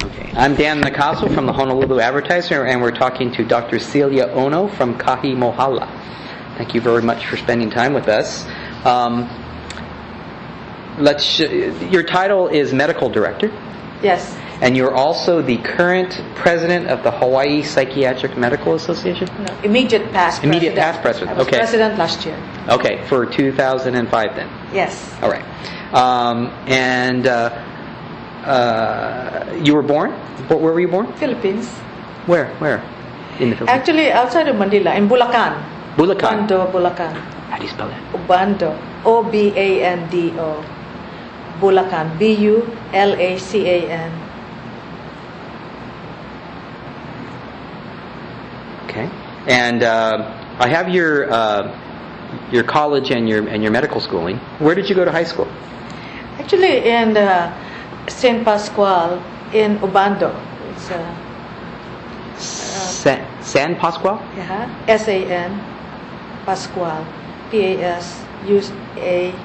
Okay. I'm Dan Nakaso from the Honolulu Advertiser, and we're talking to Dr. Celia Ono from Kahi Mohala. Thank you very much for spending time with us. Your title is Medical Director. Yes. And you're also the current president of the Hawaii Psychiatric Medical Association? No, immediate past president. Immediate past president. I was okay. president last year. Okay, for 2005 then. Yes. All right. You were born? Where were you born? Philippines. Where? In the Philippines? Actually, outside of Manila, in Bulacan. Bulacan. Ubando, Bulacan. How do you spell that? Ubando. Obando. Bulacan. Bulacan. Okay. And I have your college and your medical schooling. Where did you go to high school? Actually, in St. Pascual in Ubando. It's San Pascual? S-A-N Pascual. P-A-S-U-A-L.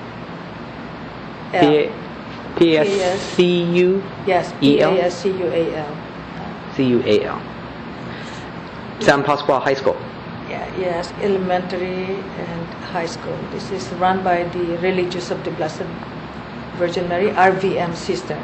P-A-S-C-U? Yes, P-A-S-C-U-A-L. C-U-A-L. San Pascual High School. Yes, elementary and high school. This is run by the Religious of the Blessed Virgin Mary, RVM Sisters.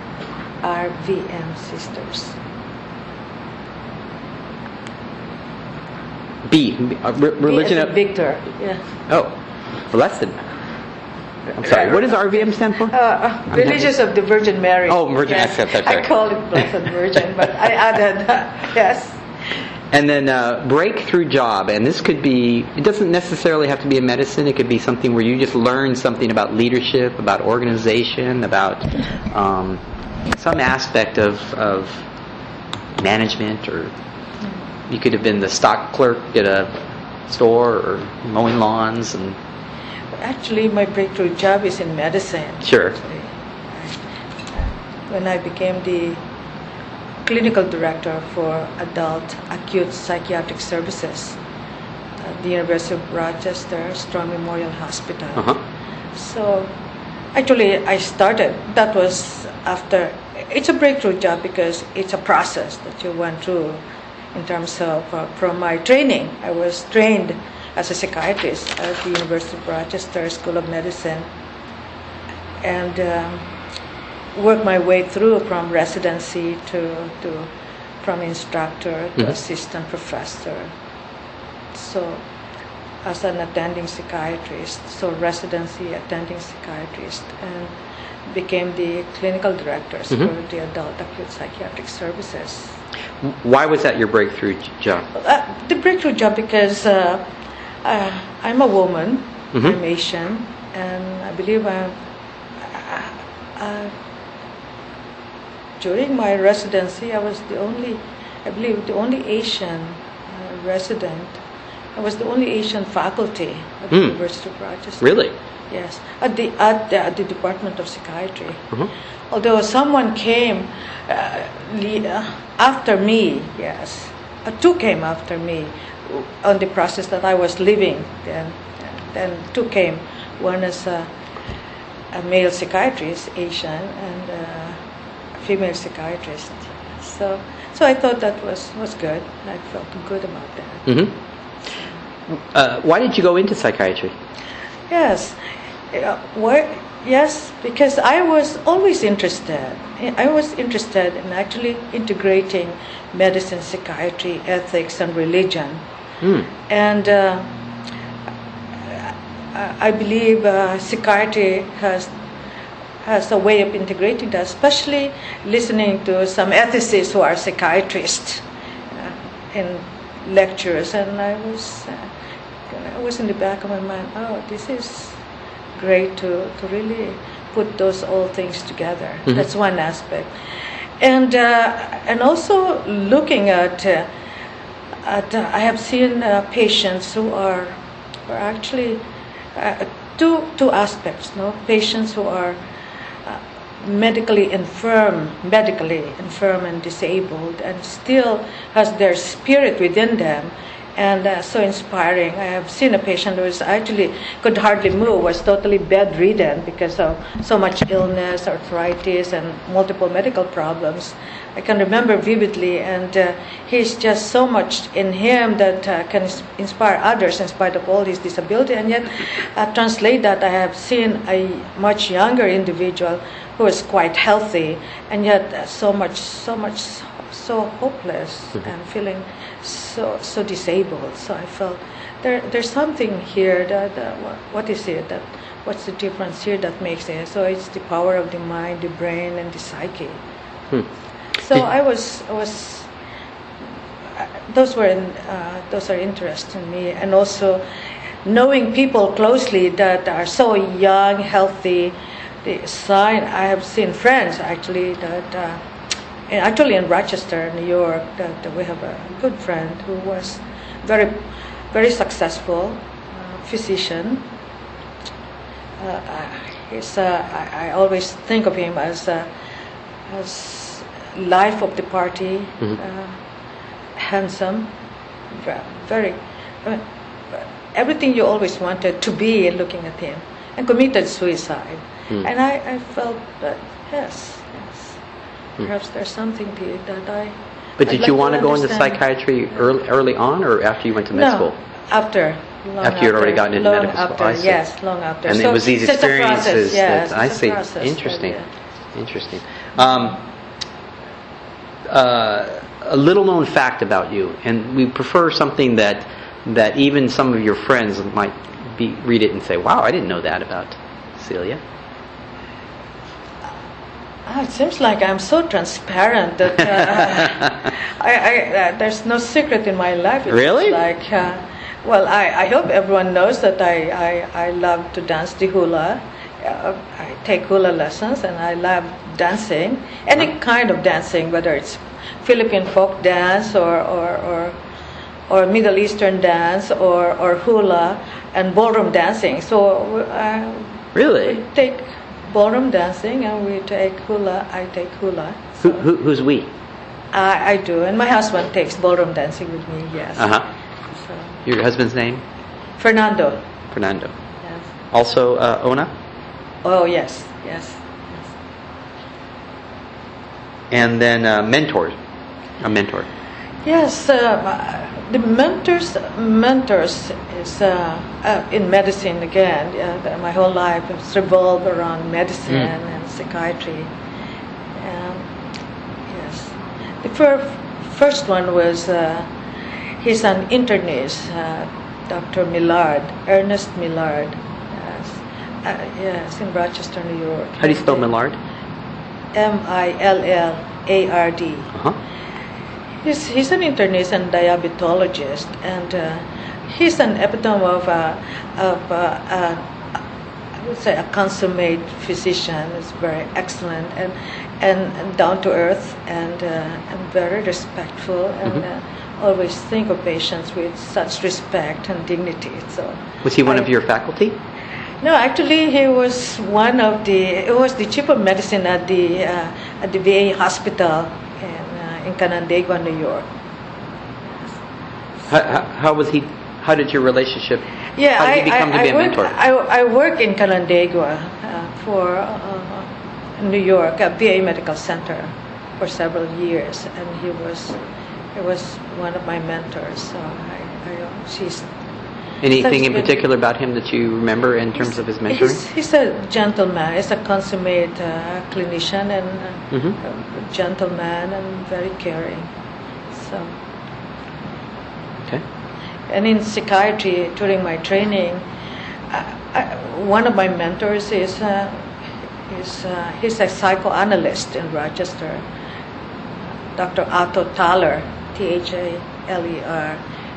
Religion of of Victor. Yeah. Oh, blessed. I'm sorry. What does RVM stand for? Religious of the Virgin Mary. Oh, Virgin. Yes. I call it Blessed Virgin, but I added yes. And then breakthrough job, and this could be, it doesn't necessarily have to be in medicine, it could be something where you just learn something about leadership, about organization, about some aspect of management, or you could have been the stock clerk at a store or mowing lawns. And actually, my breakthrough job is in medicine. Sure. Actually. When I became the clinical director for adult acute psychiatric services at the University of Rochester Strong Memorial Hospital. So actually I started, that was after, it's a breakthrough job because it's a process that you went through in terms of, from my training, I was trained as a psychiatrist at the University of Rochester School of Medicine, and worked my way through from residency from instructor to assistant professor. So as an attending psychiatrist, so residency attending psychiatrist, and became the clinical director for the adult acute psychiatric services. Why was that your breakthrough job? The breakthrough job because I'm a woman, I'm Asian, and I believe during my residency, I was the only Asian resident. I was the only Asian faculty at the University of Rochester. Really? Yes, at the Department of Psychiatry. Although someone came after me, yes, two came after me on the process that I was leaving. Then two came. One is a male psychiatrist, Asian, and female psychiatrist. So I thought that was good. I felt good about that. Why did you go into psychiatry? Yes. Yes, because I was always interested. I was interested in actually integrating medicine, psychiatry, ethics, and religion. And I believe psychiatry has a way of integrating that, especially listening to some ethicists who are psychiatrists in lectures, and I was in the back of my mind, this is great to really put those all things together. That's one aspect, and also looking at I have seen patients who are actually two aspects. Patients who are medically infirm and disabled, and still has their spirit within them, and so inspiring. I have seen a patient who was actually could hardly move, was totally bedridden because of so much illness, arthritis, and multiple medical problems. I can remember vividly, and he's just so much in him that can inspire others in spite of all his disability. And yet, translate that, I have seen a much younger individual who is quite healthy, and yet so hopeless and feeling so disabled. So I felt there's something here that what is it that what's the difference here that makes it? So it's the power of the mind, the brain, and the psyche. So I was those are interesting to me, and also knowing people closely that are so young, healthy. The sign I have seen friends actually that actually in Rochester, New York, that we have a good friend who was very, very successful physician. I always think of him as life of the party, handsome, very everything you always wanted to be looking at him, and committed suicide. And I felt that yes, perhaps there's something to it that I. But did you want to go into understand. psychiatry early on, or after you went to med school? After. After you had already gotten into medical school, I see. Yes, long after. And it was these it's a process, experiences yes, that I it's a see. process, Interesting, yeah. interesting. A little known fact about you, and we prefer something that even some of your friends might read it and say, "Wow, I didn't know that about Celia." It seems like I'm so transparent that there's no secret in my life. It Really? seems like, I hope everyone knows that I love to dance the hula. I take hula lessons, and I love dancing, any kind of dancing, whether it's Philippine folk dance or Middle Eastern dance or hula and ballroom dancing. So Really? we take ballroom dancing, and we take hula. I take hula. So Who's we? I do, and my husband takes ballroom dancing with me. Yes. So, Your husband's name? Fernando. Fernando. Yes. Also Ona? Oh yes. And then a mentor. Yes, the mentors is in medicine again. My whole life has revolved around medicine and psychiatry. Yes, the first one was he's an internist, Dr. Millard, Ernest Millard. Yes, in Rochester, New York. How do you spell Millard? Millard. He's an internist and diabetologist, and he's an epitome of I would say a consummate physician. He's very excellent and down to earth and very respectful, and always think of patients with such respect and dignity. So was he one of your faculty? No, actually, he was He was the chief of medicine at the VA hospital in Canandaigua, New York. How was he? How did your relationship? Yeah, how did he become to be a mentor? I worked in Canandaigua for New York, a VA medical center, for several years, and he was one of my mentors. So she's. Anything in particular about him that you remember in terms of his mentoring? He's a gentleman. He's a consummate clinician and a gentleman and very caring. So. Okay. And in psychiatry, during my training, one of my mentors he's a psychoanalyst in Rochester, Dr. Otto Thaler, Thaler.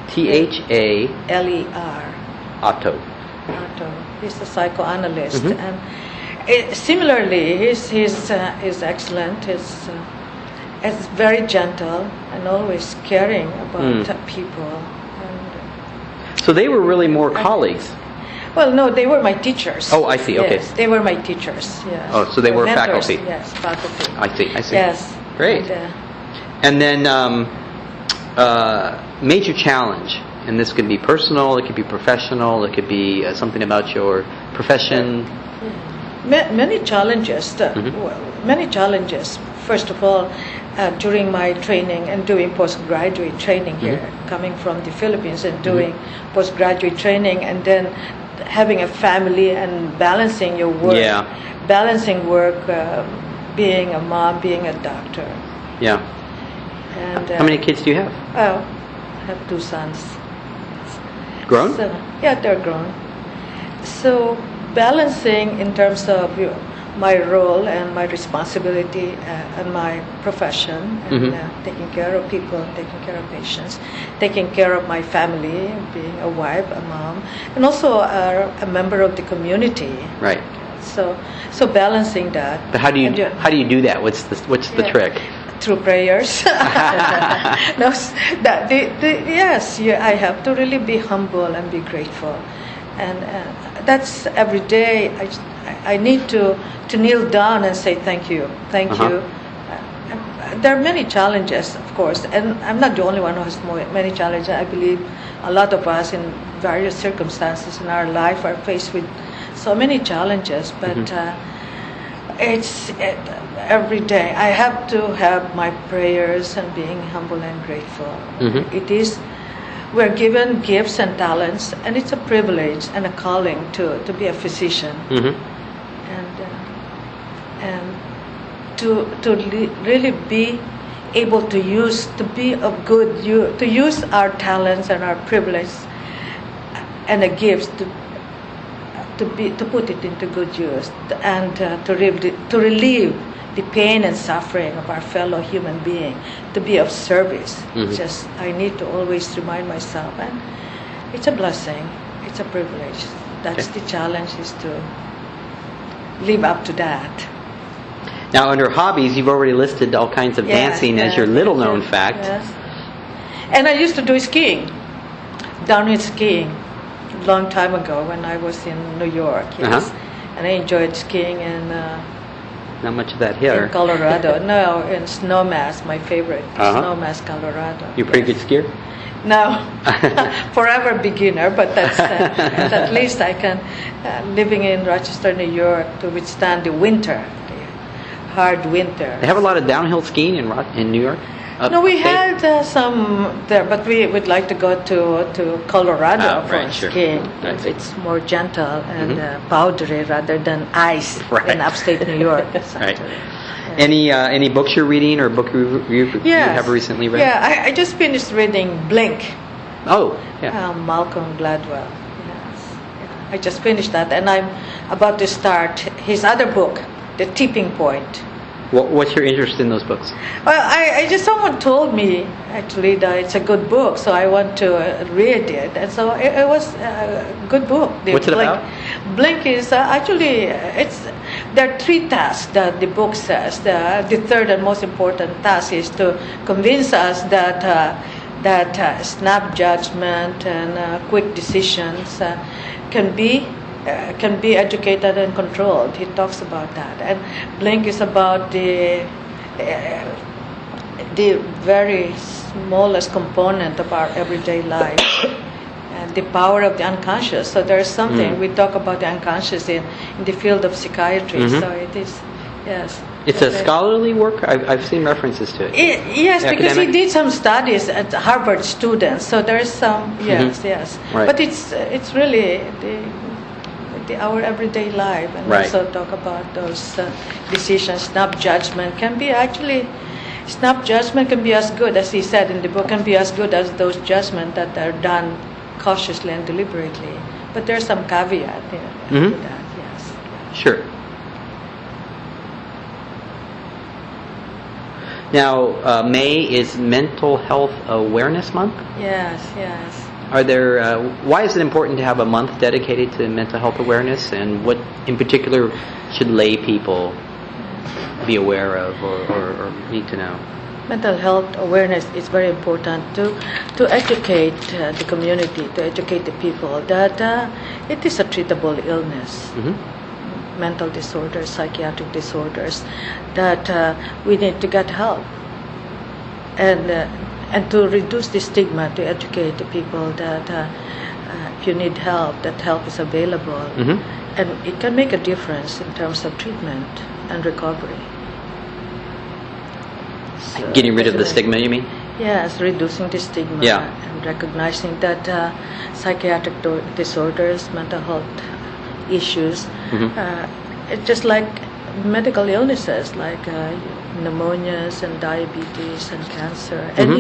Thaler. Otto. He's a psychoanalyst, and similarly, he's excellent. He's very gentle and always caring about people. So they were really more colleagues. Well, no, they were my teachers. Oh, I see. Okay. Yes, they were my teachers. Yes. Oh, so they were mentors. faculty. Yes, faculty. I see. Yes. Great. And then major challenge And this could be personal, it could be professional, it could be something about your profession. Many challenges. Many challenges. First of all, during my training and doing postgraduate training here, coming from the Philippines and doing postgraduate training, and then having a family and balancing your work, balancing work, being a mom, being a doctor. Yeah. And how many kids do you have? Oh, I have 2 sons. Grown? So, yeah, they're grown. So balancing in terms of my role and my responsibility and my profession, and taking care of people, taking care of patients, taking care of my family, being a wife, a mom, and also a member of the community. Right. So balancing that. But how do you do that? What's the trick? Through prayers. No, yes, I have to really be humble and be grateful, and that's every day. I need to kneel down and say thank you. There are many challenges, of course, and I'm not the only one who has many challenges. I believe a lot of us in various circumstances in our life are faced with so many challenges, but it's every day. I have to have my prayers and being humble and grateful. We're given gifts and talents, and it's a privilege and a calling to be a physician, and to really be able to use our talents and our privilege and the gifts to put it into good use, and to relieve the pain and suffering of our fellow human being, to be of service. Just I need to always remind myself, and it's a blessing, it's a privilege. That's the challenge, is to live up to that. Now, under hobbies, you've already listed all kinds of dancing as your little-known fact. Yes. And I used to do skiing, downhill skiing, a long time ago when I was in New York. Yes, and I enjoyed skiing in. Not much of that here. In Colorado. No, in Snowmass, my favorite. Snowmass, Colorado. You're a pretty good skier? No, forever beginner, but that's at least I can, living in Rochester, New York, to withstand the winter, the hard winter. They have a lot of downhill skiing in New York? No, we had some there, but we would like to go to Colorado for skiing. Right. It's more gentle and powdery rather than ice in upstate New York. Right. Any books you're reading or book you have recently read? Yeah, I just finished reading Blink. Oh, yeah. Malcolm Gladwell. Yes. Yeah. I just finished that, and I'm about to start his other book, The Tipping Point. What's your interest in those books? Well, someone told me actually that it's a good book, so I want to read it, and so it was a good book. What's it about? Blink is actually there are 3 tasks that the book says. The third and most important task is to convince us that snap judgment and quick decisions can be educated and controlled. He talks about that, and Blink is about the very smallest component of our everyday life, and the power of the unconscious. So there's something we talk about the unconscious in the field of psychiatry. So it is, yes. It's a scholarly work. I've seen references to it. Yes, because he did some studies at Harvard students. So there's some yes. Right. But it's really our everyday life, and also talk about those decisions. Snap judgment can be as good, as he said in the book, can be as good as those judgments that are done cautiously and deliberately. But there's some caveat to that. Yes. Sure. Now, May is Mental Health Awareness Month. Yes. Are there? Why is it important to have a month dedicated to mental health awareness, and what, in particular, should lay people be aware of or need to know? Mental health awareness is very important to educate the community, to educate the people that it is a treatable illness. Mental disorders, psychiatric disorders, that we need to get help, and and to reduce the stigma, to educate the people that if you need help, that help is available, and it can make a difference in terms of treatment and recovery. So Getting rid of the stigma, you mean? Yes, reducing the stigma, Yeah. and recognizing that psychiatric disorders, mental health issues, it's just like medical illnesses like pneumonias and diabetes and cancer.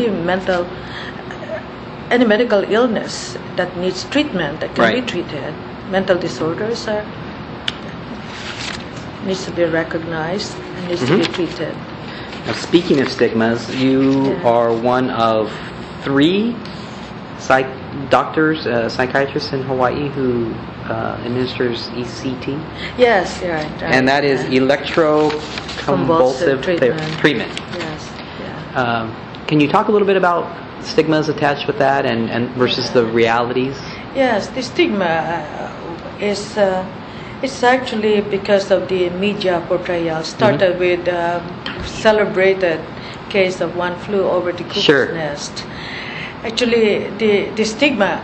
Any medical illness that needs treatment, that can be treated. Mental disorders needs to be recognized and needs to be treated. Now, speaking of stigmas, you are one of 3 doctors, psychiatrists in Hawaii who administers ECT. Yes, right. And that is electroconvulsive treatment. Yes, yeah. Can you talk a little bit about stigmas attached with that and versus the realities? Yes, the stigma is it's actually because of the media portrayal. Started with celebrated case of one flew over the cuckoo's nest. Actually, the stigma,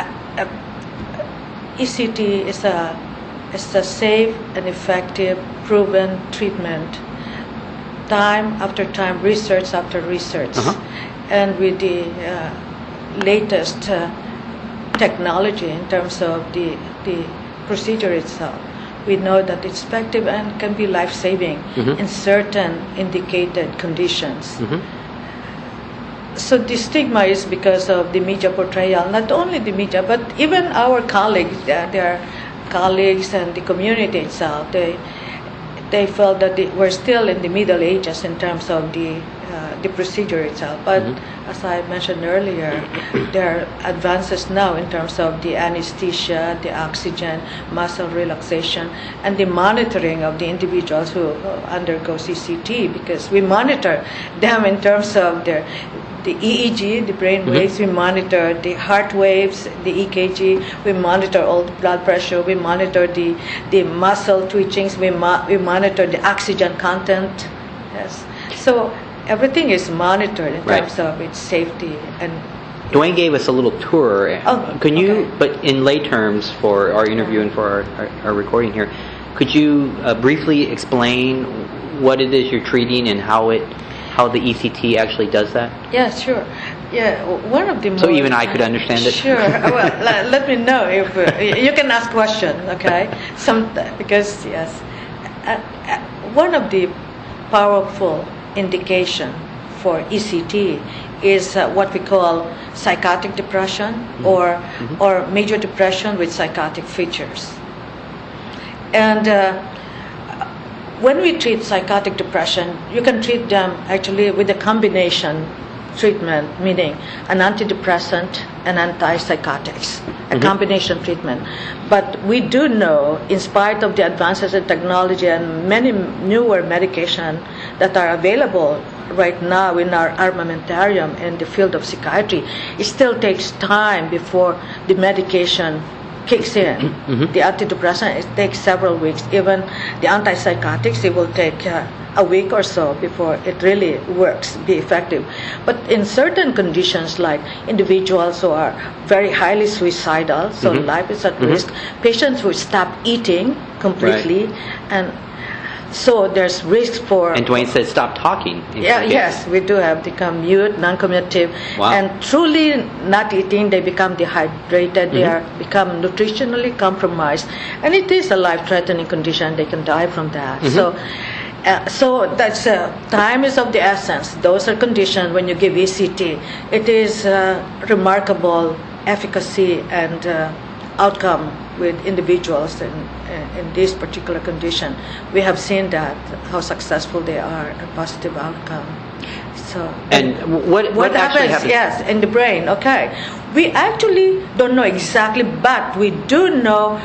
ECT is a safe and effective, proven treatment. Time after time, research after research, and with the latest technology in terms of the procedure itself, we know that it's effective and can be life-saving in certain indicated conditions. So the stigma is because of the media portrayal. Not only the media, but even our colleagues, their colleagues and the community itself, they felt that we're still in the Middle Ages in terms of the procedure itself. But as I mentioned earlier, there are advances now in terms of the anesthesia, the oxygen, muscle relaxation, and the monitoring of the individuals who undergo CCT, because we monitor them in terms of the EEG, the brain waves, we monitor the heart waves, the EKG, we monitor all the blood pressure, we monitor the muscle twitchings, we monitor the oxygen content. Yes. So everything is monitored in terms of its safety. And Dwayne gave us a little tour. Can you, but in lay terms for our interview and for our recording here, could you briefly explain what it is you're treating and how the ECT actually does that? Yeah, sure. Yeah, one of the so even I could understand it. Sure. Well, let me know if you can ask questions. Okay. Because yes, one of the powerful indication for ECT is what we call psychotic depression or major depression with psychotic features. And when we treat psychotic depression, you can treat them actually with a combination treatment, meaning an antidepressant and antipsychotics, a combination treatment. But we do know, in spite of the advances in technology and many newer medication that are available right now in our armamentarium in the field of psychiatry, it still takes time before the medication kicks in. The antidepressant, it takes several weeks. Even the antipsychotics, it will take a week or so before it really works, be effective. But in certain conditions, like individuals who are very highly suicidal, so life is at risk, patients who stop eating completely, and so there's risk for... And Dwayne said stop talking. Yes, we do have become mute, non-communicative, and truly not eating, they become dehydrated, they are become nutritionally compromised, and it is a life-threatening condition, they can die from that. So that's time is of the essence. Those are conditions when you give ECT. It is remarkable efficacy and outcome with individuals in this particular condition. We have seen that, how successful they are, a positive outcome. So, and what happens? Yes, in the brain. Okay, we actually don't know exactly, but we do know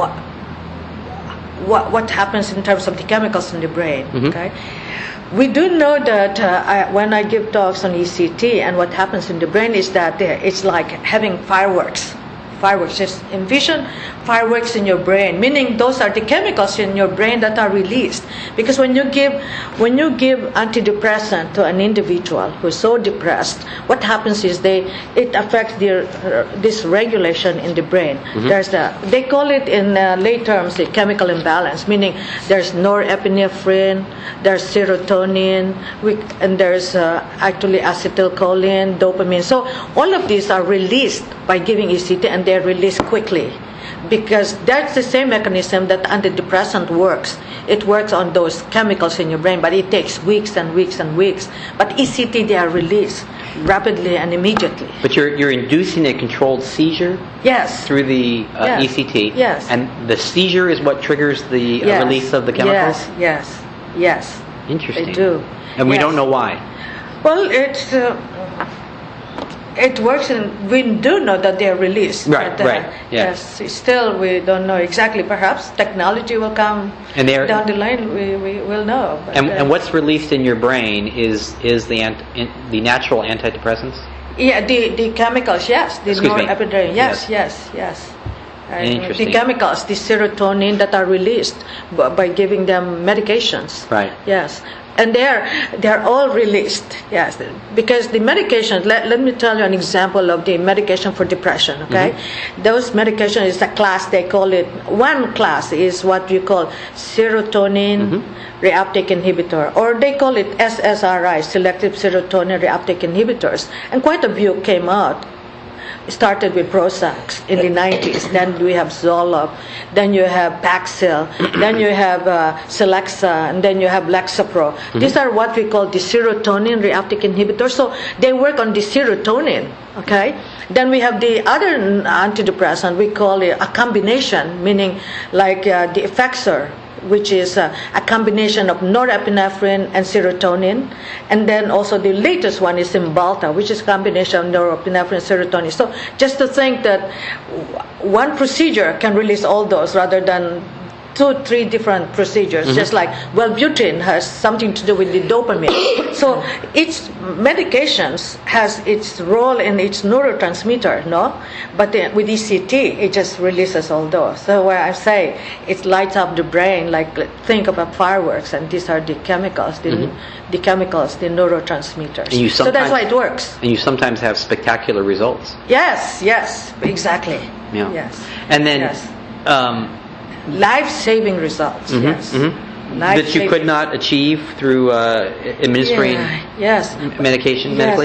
what happens in terms of the chemicals in the brain. Okay, we do know that when I give talks on ECT, and what happens in the brain is that it's like having fireworks fireworks. Just envision fireworks in your brain, meaning those are the chemicals in your brain that are released. Because when you give antidepressant to an individual who is so depressed, what happens is it affects this regulation in the brain. They call it in lay terms the chemical imbalance, meaning there's norepinephrine, there's serotonin, and there's actually acetylcholine, dopamine. So all of these are released by giving ECT, and they're released quickly, because that's the same mechanism that antidepressant works. It works on those chemicals in your brain, but it takes weeks and weeks and weeks. But ECT, they are released rapidly and immediately. But you're inducing a controlled seizure? Yes. Through the ECT? Yes. And the seizure is what triggers the release of the chemicals? Yes. Interesting. They do. And we don't know why? Well, it works, and we do know that they are released. Right, but, right. Yeah. Yes, still we don't know exactly. Perhaps technology will come down the line. We will know. But, and what's released in your brain is the natural antidepressants? Yeah, the chemicals. Yes, the norepinephrine. Yes. Interesting. The chemicals, the serotonin that are released by giving them medications. Right. Yes. And they're all released, yes, because the medication. Let me tell you an example of the medication for depression. Okay, those medications is a class. They call it, one class is what you call serotonin reuptake inhibitor, or they call it SSRI, selective serotonin reuptake inhibitors. And quite a few came out. Started with Prozac in the 90s. Then we have Zoloft. Then you have Paxil. Then you have Celexa. And then you have Lexapro. These are what we call the serotonin reuptake inhibitors. So they work on the serotonin. Okay. Then we have the other antidepressant. We call it a combination, meaning like the Effexor, which is a combination of norepinephrine and serotonin. And then also the latest one is Cymbalta, which is a combination of norepinephrine and serotonin. So just to think that one procedure can release all those rather than 2-3 different procedures, just like Wellbutrin has something to do with the dopamine. So each medications has its role in its neurotransmitter, no? But with ECT, it just releases all those. So where I say it lights up the brain, like think about fireworks, and these are the chemicals, the chemicals, the neurotransmitters. So that's why it works. And you sometimes have spectacular results. Yes, exactly. Yeah. Yes. And then life-saving results, yes. That you could not achieve through administering medication medically?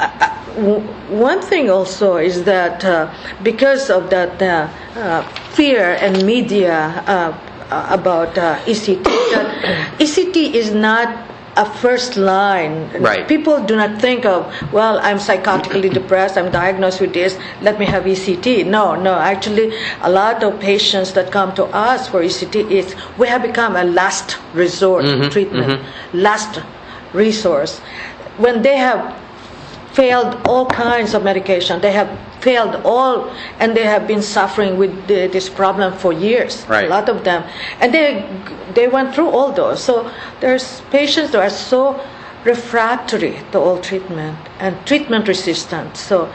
One thing also is that because of that fear and media about ECT, that ECT is not a first line. Right. People do not think of, well, I'm psychotically depressed, I'm diagnosed with this, let me have ECT. No. Actually, a lot of patients that come to us for ECT, we have become a last resort treatment, last resource. When they have failed all kinds of medication, they have failed all, and they have been suffering with this problem for years, right. A lot of them. And they went through all those. So there's patients that are so refractory to all treatment and treatment resistant. So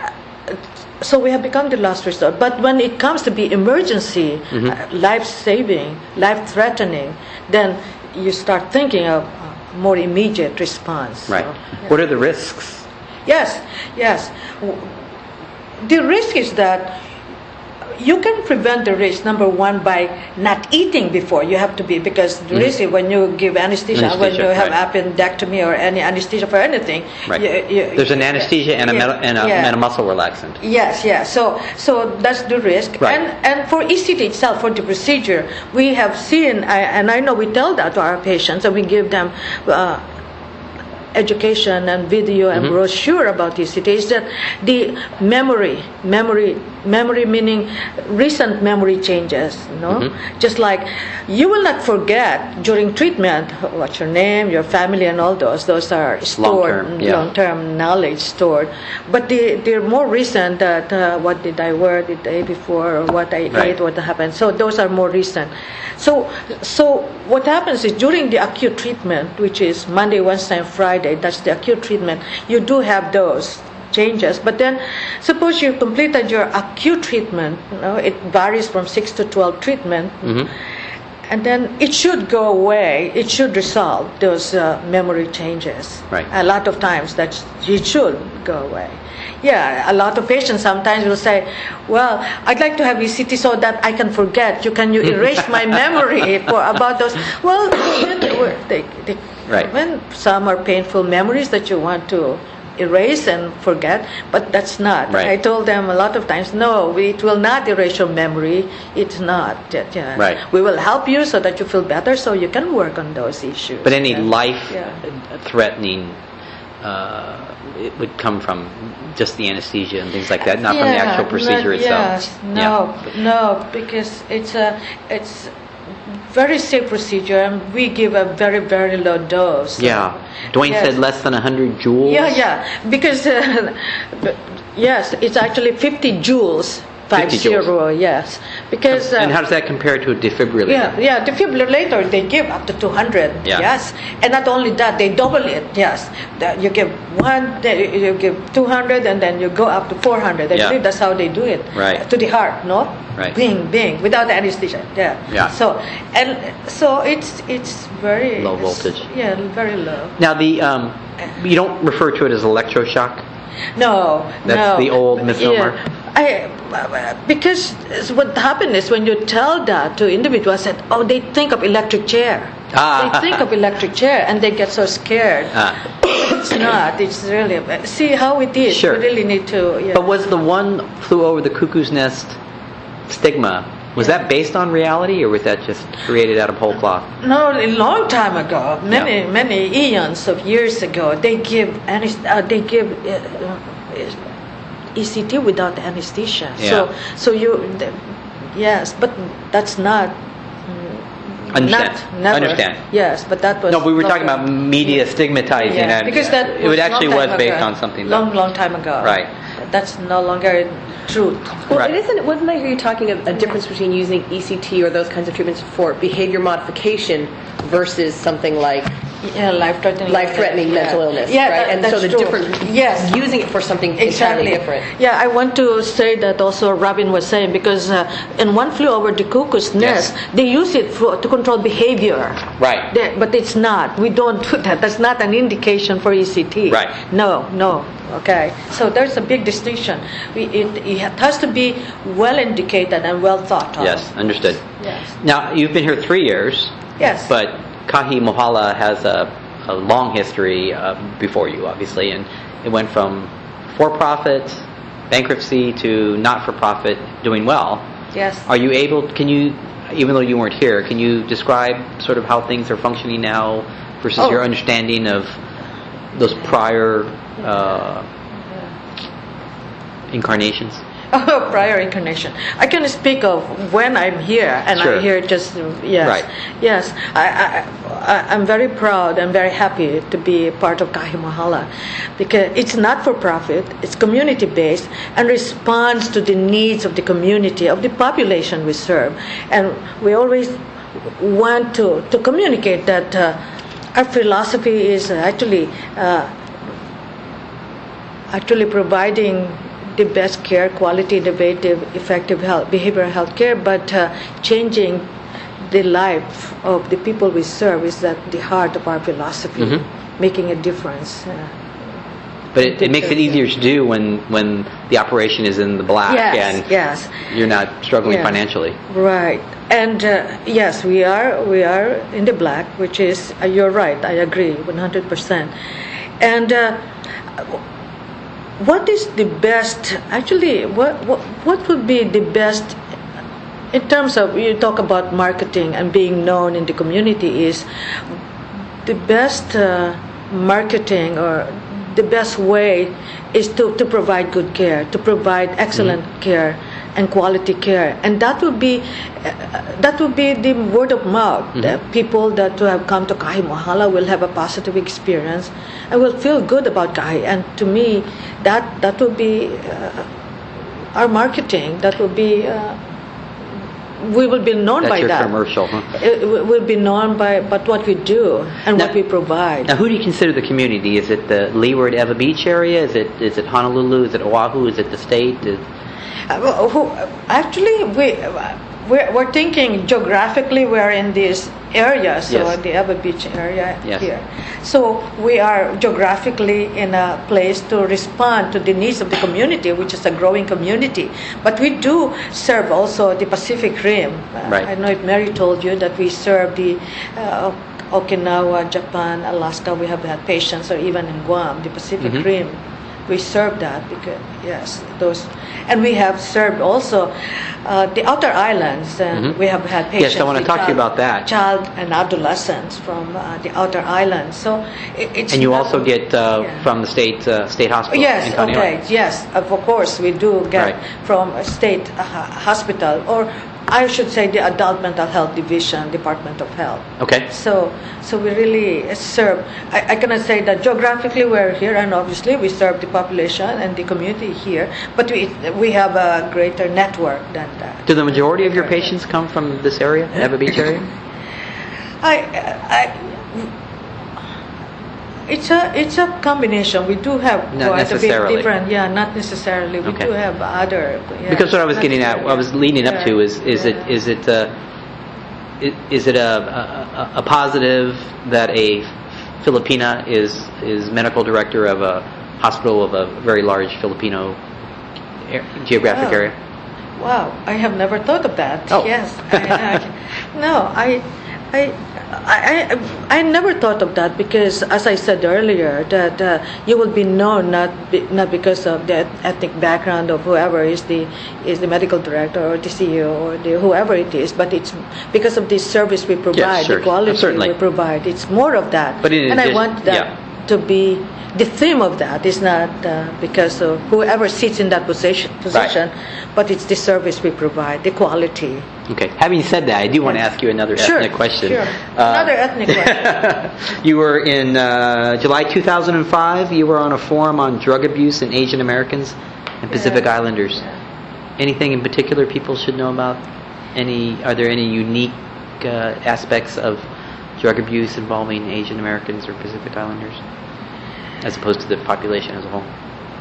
we have become the last resort. But when it comes to be emergency, life-saving, life-threatening, then you start thinking of more immediate response. Right. So, what are the risks? Yes. The risk is that you can prevent the risk, number one, by not eating before. You have to be, because the risk is when you give anesthesia, when you have appendectomy or any anesthesia for anything. Right. There's an anesthesia and a muscle relaxant. Yes. So that's the risk. Right. And for ECT itself, for the procedure, we have seen, and I know we tell that to our patients, and we give them education and video and brochure about ECT, is that the memory meaning recent memory changes, just like you will not forget during treatment what's your name, your family, and all those are stored, long-term knowledge stored, but they're more recent, that what did I wear the day before, or what I ate, what happened. So those are more recent. So what happens is during the acute treatment, which is Monday, Wednesday, and Friday, that's the acute treatment, you do have those changes. But then, suppose you completed your acute treatment. It varies from 6 to 12 treatment. And then it should go away. It should resolve those memory changes. Right. A lot of times that it should go away. Yeah, a lot of patients sometimes will say, "Well, I'd like to have ECT so that I can forget. Can you erase my memory for about those?" Well, Right. when some are painful memories that you want to erase and forget, but that's not. Right. I told them a lot of times, no, it will not erase your memory. It's not. Yeah. Right. We will help you so that you feel better, so you can work on those issues. But any Yeah. life-threatening, it would come from just the anesthesia and things like that, not from the actual procedure itself. Yes, no, because it's very safe procedure, and we give a very, very low dose. Yeah. Dwayne Yes. said less than 100 joules. Yeah, because yes, it's actually 50 joules. 50 joules. Yes, because And how does that compare to a defibrillator? yeah, defibrillator they give up to 200. Yeah. Yes, and not only that, they double it. Yes, you give one, you give 200, and then you go up to 400. I Yeah. believe that's how they do it. Right. To the heart, no? Right. Bing, without anesthesia. Yeah. Yeah. So it's very Low voltage. Yeah, very low. Now you don't refer to it as electroshock. No, That's no. the old misnomer. Because what happened is when you tell that to individuals, that they think of electric chair. Ah. They think of electric chair and they get so scared. It's not. It's really see how it is. Sure. We really need to. Yeah. But was the one flew over the cuckoo's nest stigma, was that based on reality, or was that just created out of whole cloth? No, a long time ago, many eons of years ago, they give ECT without anesthesia. Yeah. So yes, but that's not. Understand. Never. Understand. Yes, but that was. No, we were not talking about media stigmatizing Yeah, it. because that it actually long was time based ago. on something. Long time ago. Right. That's no longer truth. Well, Right. wasn't I hear you talking a difference between using ECT or those kinds of treatments for behavior modification versus something like Yeah, life-threatening mental illness, Yeah, right? And that's so the true. different using it for something entirely different. Yeah, I want to say that also Robin was saying, because in One Flew Over the Cuckoo's Nest, they use it to control behavior. Right. But it's not. We don't do that. That's not an indication for ECT. Right. No. Okay. So there's a big distinction. It has to be well indicated and well thought of. Yes, understood. Yes. Now, you've been here 3 years. Yes. But Kahi Mohala has a long history before you, obviously, and it went from for-profit, bankruptcy, to not-for-profit, doing well. Yes. Are you able, even though you weren't here, can you describe sort of how things are functioning now versus your understanding of those prior incarnations? Prior incarnation. I can speak of when I'm here, and Sure. I'm here just yes, Right. yes. I'm very proud and very happy to be part of Kahi Mohala, because it's not for profit. It's community based and responds to the needs of the community, of the population we serve, and we always want to communicate that our philosophy is actually providing the best care, quality, innovative, effective behavioral health care, but changing the life of the people we serve is at the heart of our philosophy, making a difference. But it makes it easier to do when the operation is in the black and you're not struggling financially. Right. And yes, we are in the black, which is you're right. I agree 100%. And what is the best? Actually, what would be the best in terms of, you talk about marketing and being known in the community, is the best marketing, or the best way is to provide good care, to provide excellent care and quality care, and that would be the word of mouth. The people that have come to Kahi Mohala will have a positive experience and will feel good about Kahi. And to me, that would be our marketing. That would be we will be known That's by your that. commercial, huh? We'll be known by what we do and Now- what we provide. Now, who do you consider the community? Is it the Leeward Eva Beach area? Is it Honolulu? Is it Oahu? Is it the state? Actually, we're thinking geographically we're in this area, so Yes. the Eva Beach area Yes. here. So we are geographically in a place to respond to the needs of the community, which is a growing community. But we do serve also the Pacific Rim. Right. I know if Mary told you that we serve the Okinawa, Japan, Alaska. We have had patients, or even in Guam, the Pacific Mhm. Rim. We serve that because yes, those, and we have served also the outer islands, and Mhm. we have had patients. Yes, I wanna with talk to you about that. Child and adolescents from the outer islands. So it's. And you not- also get from the state hospital Yes, in Kaneohe. okay, yes, of course we do get Right. from a state hospital, or I should say the Adult Mental Health Division, Department of Health. Okay. So we really serve. I cannot say that geographically we're here, and obviously we serve the population and the community here, but we have a greater network than that. Do the majority of your patients come from this area, Eva Beach area? It's a combination. We do have Not quite a bit necessarily. different. Yeah, not necessarily. We Okay. do have other. Yeah, Because what I was not getting at, necessarily. what I was leading up to is it a positive that a Filipina is medical director of a hospital of a very large Filipino geographic Oh. area? Wow, I have never thought of that. Oh. Yes, no, I never thought of that because, as I said earlier, that you will be known not because of the ethnic background of whoever is the medical director or the CEO or whoever it is, but it's because of the service we provide, sure. the quality Certainly. we provide. It's more of that. But in and I addition- want that yeah. to be. The theme of that is not because of whoever sits in that position, but it's the service we provide, the quality. Okay. Having said that, I do want to ask you another Sure, ethnic question. sure. Another ethnic question. You were in July 2005. You were on a forum on drug abuse in Asian Americans and Pacific Yeah. Islanders. Anything in particular people should know about? Are there any unique aspects of drug abuse involving Asian Americans or Pacific Islanders, as opposed to the population as a whole?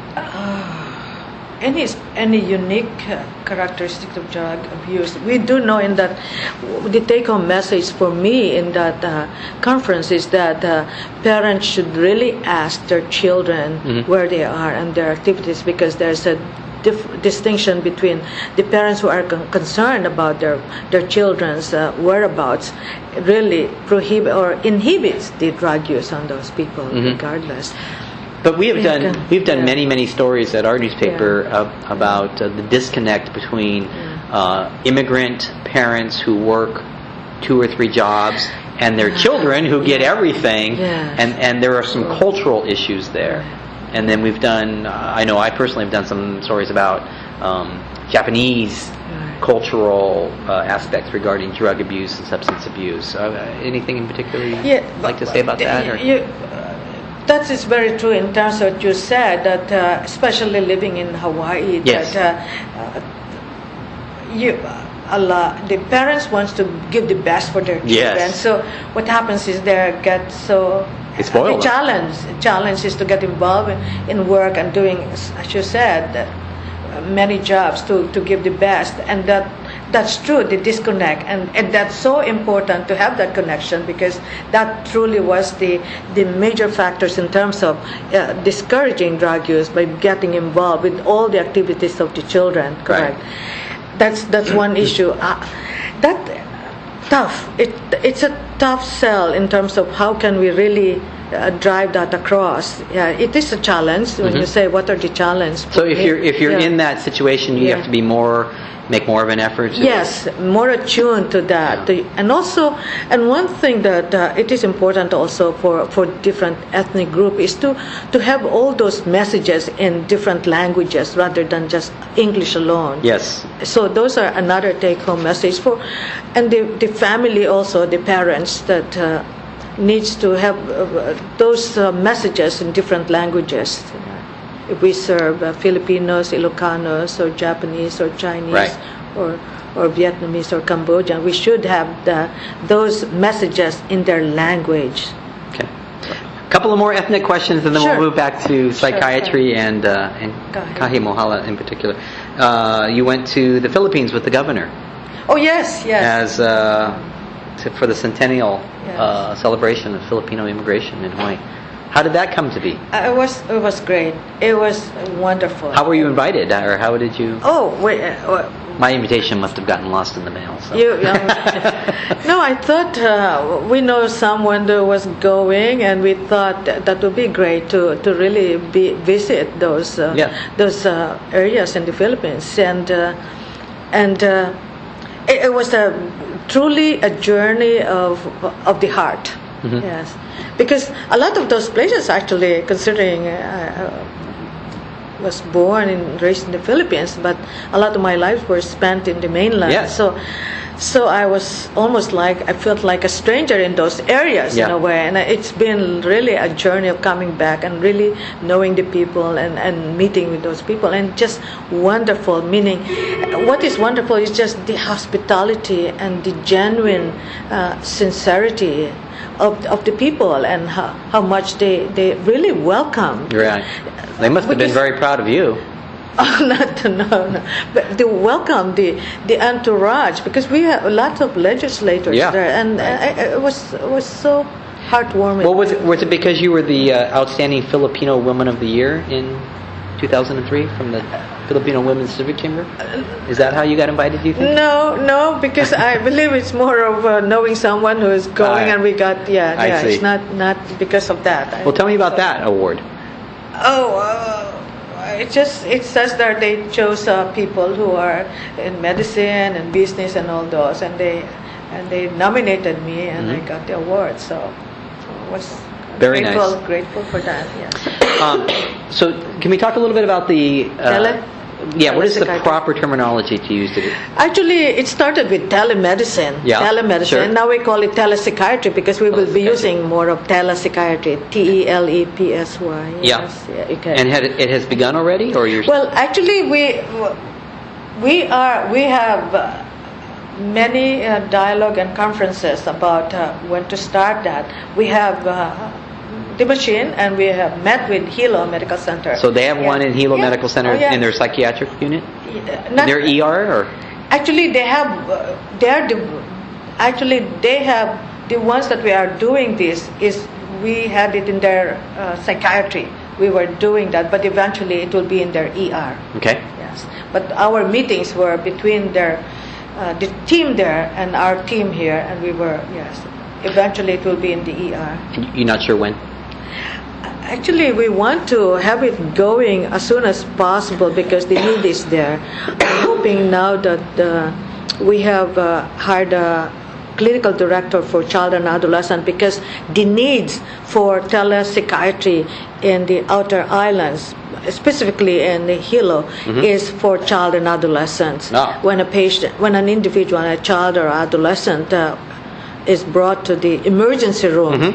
Any unique characteristics of drug abuse? We do know in that the take-home message for me in that conference is that parents should really ask their children where they are and their activities, because there's a distinction between the parents who are concerned about their children's whereabouts really prohibit or inhibits the drug use on those people regardless. But we've done Yeah. many stories at our newspaper about the disconnect between immigrant parents who work 2 or 3 jobs and their children who get everything, Yes. and there are some cultural issues there. And then we've done, I know I personally have done some stories about Japanese cultural aspects regarding drug abuse and substance abuse. Anything in particular you'd like to say about that? Or? That is very true in terms of what you said, that especially living in Hawaii, Yes. that the parents wants to give the best for their children. Yes. So what happens is they get so. They spoil the them. challenge is to get involved in work and doing, as you said, many jobs to give the best, and that's true, the disconnect, and that's so important to have that connection, because that truly was the major factors in terms of discouraging drug use by getting involved with all the activities of the children. Correct. That's one issue. That tough. It's a tough sell in terms of how can we really drive that across. Yeah, it is a challenge when you say what are the challenges. So if you're in that situation, you have to be make more of an effort. Yes, more attuned to that. And one thing that it is important also for different ethnic group is to have all those messages in different languages rather than just English alone. Yes. So those are another take-home message and the family also, the parents that needs to have those messages in different languages. If we serve Filipinos, Ilocanos, or Japanese, or Chinese, Right. or or Vietnamese or Cambodian, we should have those messages in their language. Okay. A couple of more ethnic questions, and then Sure. we'll move back to psychiatry sure. and ahead. Kahi Mohala in particular. You went to the Philippines with the governor Oh yes, yes. as for the centennial Yes. celebration of Filipino immigration in Hawaii. How did that come to be? It was great. It was wonderful. How were you invited, or how did you? Oh, wait. My invitation must have gotten lost in the mail. So. No, I thought we know someone who was going, and we thought that would be great to really visit those areas in the Philippines, and it was truly a journey of the heart. Mhm. Yes, because a lot of those places, actually, considering was born and raised in the Philippines, but a lot of my life were spent in the mainland. Yes. So I was almost like, I felt like a stranger in those areas in Yeah. a way. And it's been really a journey of coming back and really knowing the people and meeting with those people. And just wonderful, meaning what is wonderful is just the hospitality and the genuine sincerity of the people, and how much they really welcome. Right. They must have been Because- very proud of you. Oh, no. But they welcome the entourage, because we have a lot of legislators Yeah. there, and it was so heartwarming. Well, was it because you were the outstanding Filipino Woman of the Year in 2003 from the Filipino Women's Civic Chamber? Is that how you got invited, do you think? No, because I believe it's more of knowing someone who is going, Ah, and we got I see. It's not because of that. Well, tell me about that award. It says that they chose people who are in medicine and business and all those, and they nominated me, and I got the award. So I was Very grateful for that. Yes. So, can we talk a little bit about the... what is the telepsychiatry. proper terminology to use? Actually, it started with telemedicine. Yeah, Telemedicine. sure. And now we call it telepsychiatry, because we will be Telepsychiatry. using more of telepsychiatry. TELEPSY. Yeah. Yes. Yeah, okay. And it has begun already, or you're... Well, actually, we have many dialogue and conferences about when to start that. We have the machine, and we have met with Hilo Medical Center. So they have one in Hilo Yeah. Medical Center Oh, yeah. in their psychiatric unit? Not- Their ER, or... Actually, they have. They have the ones that we are doing this is we had it in their psychiatry. We were doing that, but eventually it will be in their ER. Okay. Yes, but our meetings were between the team there and our team here, and we were Eventually, it will be in the ER. You're not sure when? Actually, we want to have it going as soon as possible, because the need is there. I'm hoping now that we have hired a clinical director for child and adolescent, because the needs for telepsychiatry in the outer islands, specifically in the Hilo, is for child and adolescents. Ah. When an individual, a child or adolescent, is brought to the emergency room,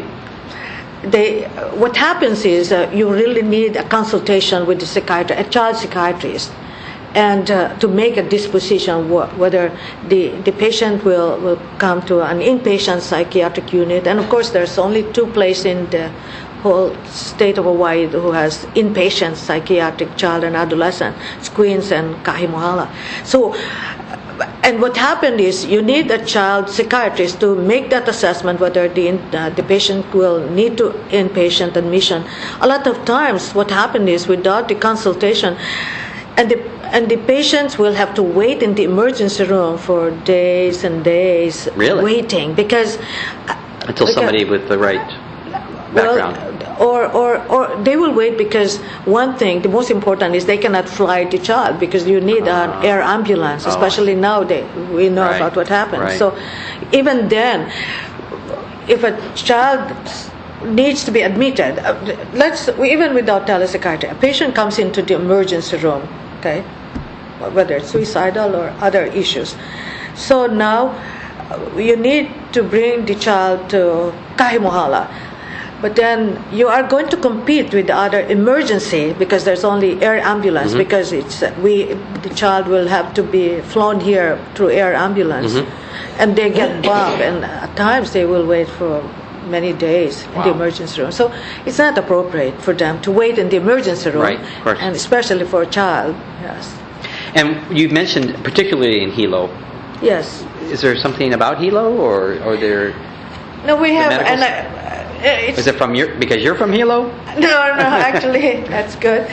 what happens is you really need a consultation with the psychiatrist, a child psychiatrist, and to make a disposition whether the patient will come to an inpatient psychiatric unit. And of course, there's only two places in the whole state of Hawaii who has inpatient psychiatric child and adolescent, it's Queens and Kahi Mohala. So, and what happened is you need a child psychiatrist to make that assessment whether the patient will need to inpatient admission. A lot of times what happened is without the consultation, and the patients will have to wait in the emergency room for days and days, Really? waiting, because Until somebody with the right background. or they will wait, because one thing, the most important, is they cannot fly the child, because you need an air ambulance, especially now we know Right. about what happened. Right. So even then, if a child needs to be admitted, even without telepsychiatry, a patient comes into the emergency room, okay, whether it's suicidal or other issues. So now you need to bring the child to Kahi Mohala. But then you are going to compete with the other emergency because there's only air ambulance because the child will have to be flown here through air ambulance, and they get bumped, and at times they will wait for many days in the emergency room. So it's not appropriate for them to wait in the emergency room, Right, of course. and especially for a child. Yes, And you've mentioned, particularly in Hilo, yes. is there something about Hilo, or there? No, we have, medical and it's Is it because you're from Hilo? no, actually, that's good.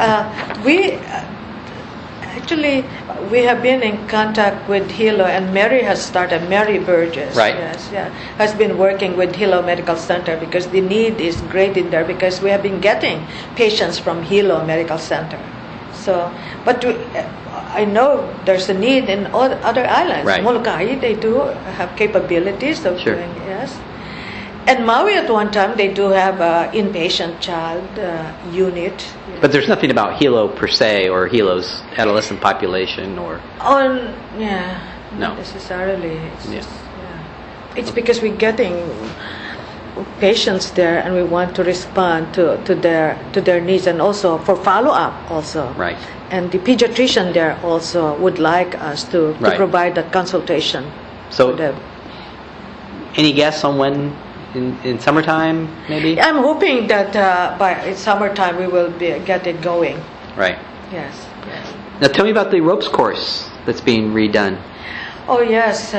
We have been in contact with Hilo, and Mary has started. Mary Burgess, Right. yes, yeah, has been working with Hilo Medical Center because the need is great in there because we have been getting patients from Hilo Medical Center. So, but I know there's a need in all other islands. Right. Molokai, they do have capabilities of Sure. doing, yes. And Maui at one time, they do have an inpatient child unit. But there's nothing about Hilo per se, or Hilo's adolescent population, or Yeah, No. not necessarily. It's Yeah. just, yeah. It's because we're getting patients there, and we want to respond to their needs, and also for follow-up also. right. And the pediatrician there also would like us to Right. provide that consultation So, for them. any guess on when in summertime, maybe? I'm hoping that by summertime we will get it going. Right. Yes, yes. Now, tell me about the ropes course that's being redone. Oh yes,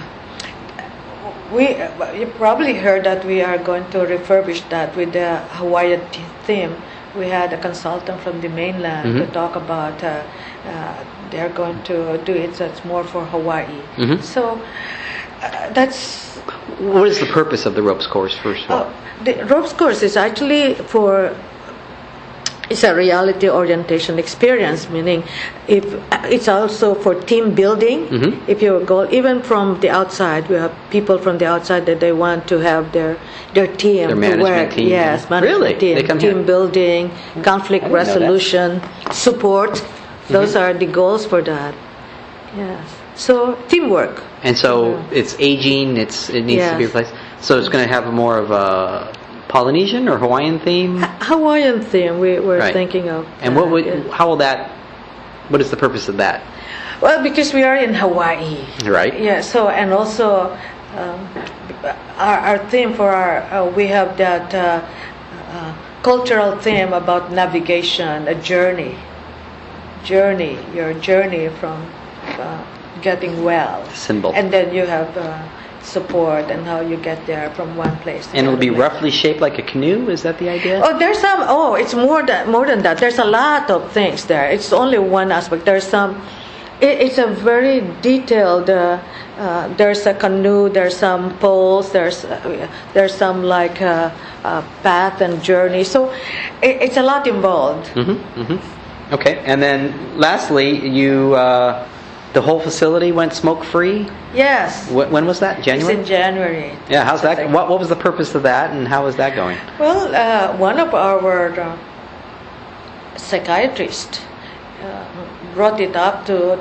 you probably heard that we are going to refurbish that with the Hawaiian theme. We had a consultant from the mainland to talk about. They're going to do it, so it's more for Hawaii. So that's. What is the purpose of the ropes course, first of all? The ropes course is actually it's a reality orientation experience, meaning if it's also for team building. If you go even from the outside, we have people from the outside that they want to have their team, Their to management work. team. Yes, management Really? team, They come team here? building, conflict I didn't know that. resolution, support. Those are the goals for that. Yes. So teamwork. And so it's aging. It needs to be Yes. replaced. So it's going to have more of a Polynesian or Hawaiian theme. Hawaiian theme we were Right. thinking of. And how will that? What is the purpose of that? Well, because we are in Hawaii. Right. Yeah. So and also our theme for we have that cultural theme about navigation, a journey, your journey from getting well. Symbol. And then you have support and how you get there from one place to And it'll be another place. roughly shaped like a canoe. Is that the idea? Oh, there's some. Oh, it's more than that. There's a lot of things there. It's only one aspect. There's some. It's a very detailed. There's a canoe. There's some poles. There's some like path and journey. So it's a lot involved. Okay. And then lastly, the whole facility went smoke free. Yes. When was that? It's January. in January. Yeah. How's that? What was the purpose of that, and how is that going? Well, one of our psychiatrists brought it up to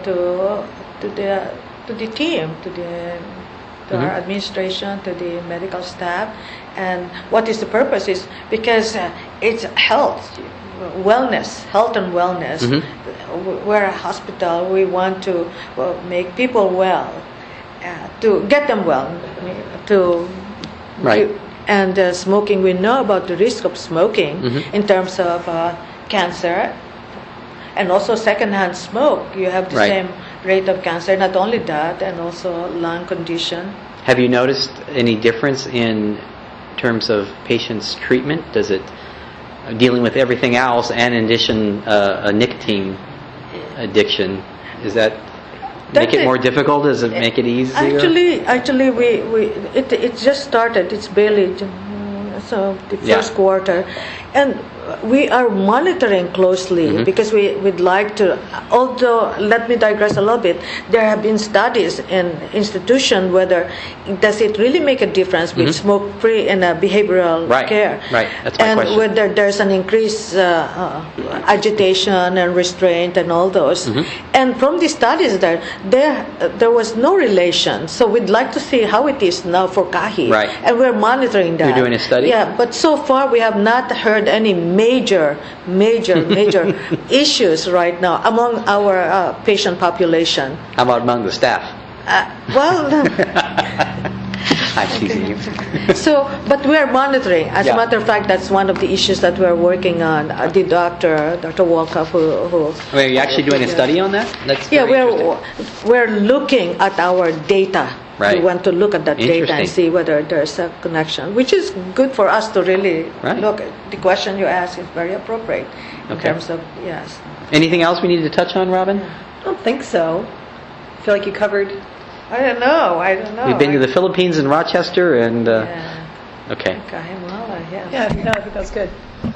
the team, to our administration, to the medical staff, and what is the purpose is because it's health and wellness. We're a hospital. We want to make people well, to get them well, Right. And smoking, we know about the risk of smoking in terms of cancer, and also secondhand smoke. You have the Right. same rate of cancer. Not only that, and also lung condition. Have you noticed any difference in terms of patients' treatment? Does it dealing with everything else, and in addition, a nicotine addiction? Is that make it more difficult? Does it make it easier? Actually, it just started. It's barely so the first quarter. And we are monitoring closely because we'd like to, although, let me digress a little bit, there have been studies in institutions whether does it really make a difference with smoke-free in behavioral care. Right, that's my and question. whether there's an increased agitation and restraint and all those. And from the studies there was no relation. So we'd like to see how it is now for Kahi. Right. And we're monitoring that. You're doing a study? Yeah, but so far we have not heard any major issues right now among our patient population. How about among the staff? Well, I'm teasing you. but we are monitoring. As Yeah. a matter of fact, that's one of the issues that we're working on. The Dr. Wolkoff, who Are you actually doing a study on that? That's yeah, very interesting. we're looking at our data. Right. We want to look at that data and Interesting. see whether there's a connection, which is good for us to really Right. look. The question you ask is very appropriate in Okay. terms of yes. Anything else we need to touch on, Robin? I don't think so. I feel like you covered. I don't know. We've been to the Philippines and Rochester, and Yeah. okay. Kahimala, yes. Yeah, no, I think that was good.